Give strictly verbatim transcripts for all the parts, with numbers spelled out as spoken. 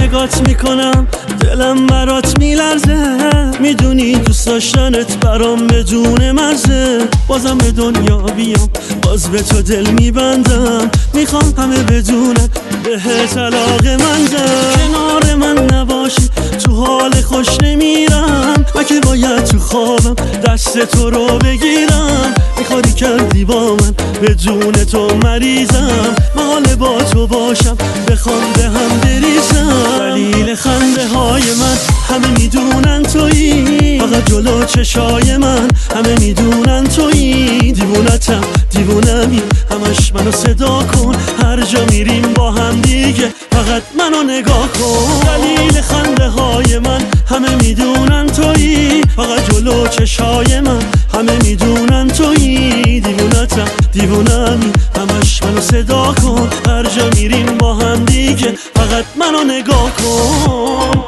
نگات میکنم دلم برات میلرزه، میدونی دوست داشتنت برام بدون مرزه. بازم به دنیا بیام باز به تو دل میبندم، میخوام همه بدونن بهت علاقه مندم. کنار من نباشی تو حال خوش نمیرم، من که باید تو خوابم دست تو رو بگیرم. میخواری کردی با من بدون تو مریضم، من حال با تو باشم بخوام به هم بریزم. دلیل خنده های من همه میدونن تویی، فقط جلو چشای من همه میدونن تویی. دیوونتم دیوونمی همش منو صدا کن، هر جا میریم با هم دیگه فقط منو نگاه کن. دلیل خنده های من همه میدونن تویی، فقط جلو چشای من همه میدونن تویی. دیوونتم دیوونمی همش منو صدا کن، هر جا میریم با هم دیگه فقط منو نگاه کن.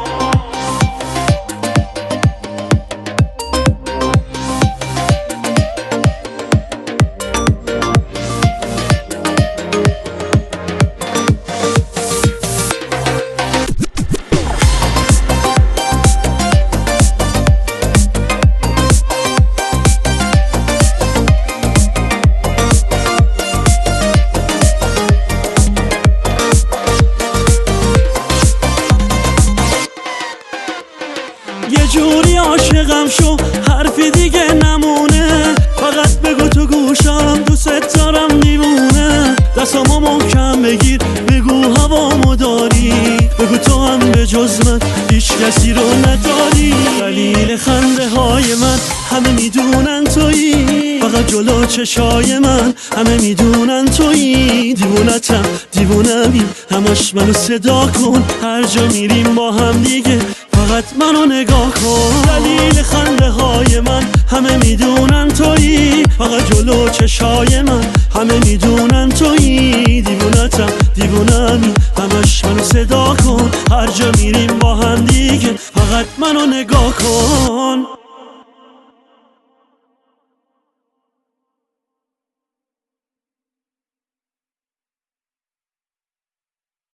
یه جوری عاشقم شو حرفی دیگه نمونه، فقط بگو تو گوشم دوست دارم دیوونه. دستامو محکم بگیر بگو هوامو داری، بگو تو هم به جز من هیچ کسی رو نداری. دلیل خنده های من همه میدونن تویی، فقط جلو چشای من همه میدونن تویی. دیوونتم دیوونمی همش منو صدا کن، هر جا میریم با هم دیگه فقط منو نگاه کن. دلیل خنده های من همه میدونن تویی، فقط جلو چشای من همه میدونن تویی. دیوونتم دیوونمی همش منو صدا کن، هر جا میریم با هم دیگه فقط منو نگاه کن.